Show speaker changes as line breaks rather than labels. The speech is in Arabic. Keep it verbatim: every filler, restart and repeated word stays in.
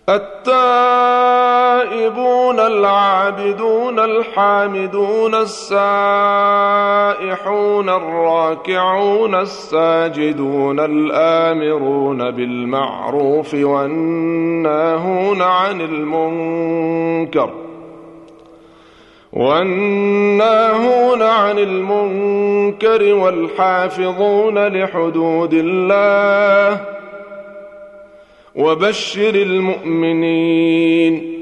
التائبون العابدون الحامدون السائحون الراكعون الساجدون الآمرون بالمعروف والناهون عن المنكر والناهون عن المنكر والحافظون لحدود الله وبشر المؤمنين